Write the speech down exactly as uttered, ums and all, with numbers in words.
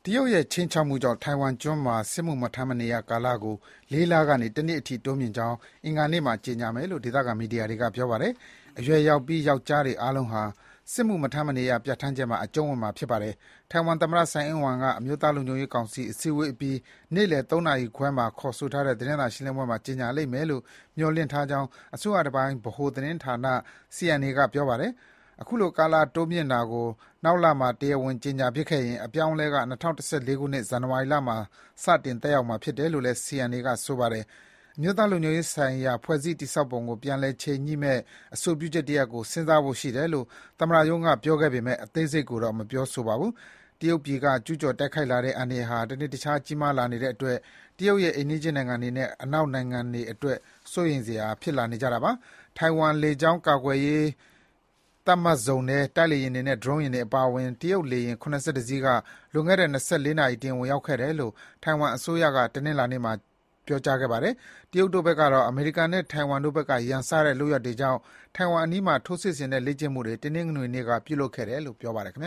တရုတ်ရဲ့ခြိမ်းခြောက်မှုကြောင့်ထိုင်ဝမ်ကျွန်းမှာစစ်မှုမထမ်းမနေရကာလကိုလေးလကနေတနှစ်အထိတိုးမြှင့်ကြောင်းအင်္ဂါနေ့မှာကြေညာမယ်လို့ဒေသခံမီဒီယာတွေကပြောပါတယ်။အရွယ်ရောက်ပြီးယောက်ျားတွေအားလုံးဟာစစ်မှုမထမ်းမနေရပြဋ္ဌာန်းချက်မှာအကျုံးဝင်မှာဖြစ်ပါတယ်။ထိုင်ဝမ်သမ္မတဆိုင်းအင်းဝမ်ကအမျိုးသားလုံခြုံရေးကောင်စီအစည်းအဝေးအပြီးနေ့လယ်သုံးနာရီခွဲမှာခေါ်ဆိုထားတဲ့သတင်းစာရှင်းလင်းပွဲမှာကြေညာလိမ့်မယ်လို့မျှော်လင့်ထားကြောင်းအစိုးရတပိုင်းဗဟိုသတင်းဌာန စီ အန် အေ ကပြောပါတယ်။အခုလိုကာလတိုးမြှင့်တာကိုနောက်လမှာတရားဝင်ကြေညာဖြစ်ခဲ့ရင်အပြောင်းအလဲက၂၀၁၄ခုနှစ်ဇန်နဝါရီလမှာစတင်သက်ရောက်မှာဖြစ်တယ်လို့လည်း စီ အန် အေ ကဆိုပါတယ်။အမျိုးသားလုံခြုံရေးဆိုင်ရာဖွဲ့စည်းတည်ဆောက်ပုံကိုပြန်လည်ချိန်ညှိမယ့်အဆိုပြုချက်တရပ်ကိုစဉ်းစားဖို့ရှိတယ်လို့သမ္မတရုံးကပြောခဲ့ပေမဲ့အသေးစိတ်ကိုတော့မပြောဆိုပါဘူး။တရုတ်ပြည်ကကျူးကျော်တိုက်ခိုက်လာတဲ့အန္တရာယ်ဟာတနေ့တခြားကြီးမားလာနေတဲ့အတွက်တရုတ်ရဲ့အိမ်နီးချင်းနိုင်ငံတွေနဲ့အနောက်နိုင်ငံတွေအတွက်စိုးရိမ်စရာဖြစ်လာနေကြတာပါ။ထိုင်ဝမ်လေကြောင်းကာကွယ်ရေးသတ်မှတ်ဇုံထဲတိုက်လေယာဉ်တွေနဲ့ဒရုန်းယာဉ်တွေအပါအဝင်တရုတ်လေယာဉ်၇၁စီးကလွန်ခဲ့တဲ့၂၄နာရီအတွင်းဝင်ရောက်ခဲ့တယ်လို့ထိုင်ဝမ်အစိုးရကတနင်္လာနေ့မှာပြောကြားခဲ့ပါတယ်။တရုတ်တို့ဘက်ကတော့အမေရိကန်နဲ့ထိုင်ဝမ်တို့ဘက်ကရန်စတဲ့လုပ်ရပ်တွေကြောင့်ထိုင်ဝမ်အနီးမှာထိုးစစ်ဆင်တဲ့လေ့ကျင့်မှုတွေတနင်္ဂနွေနေ့ကပြုလုပ်ခဲ့တယ်လို့ပြောပါတယ်။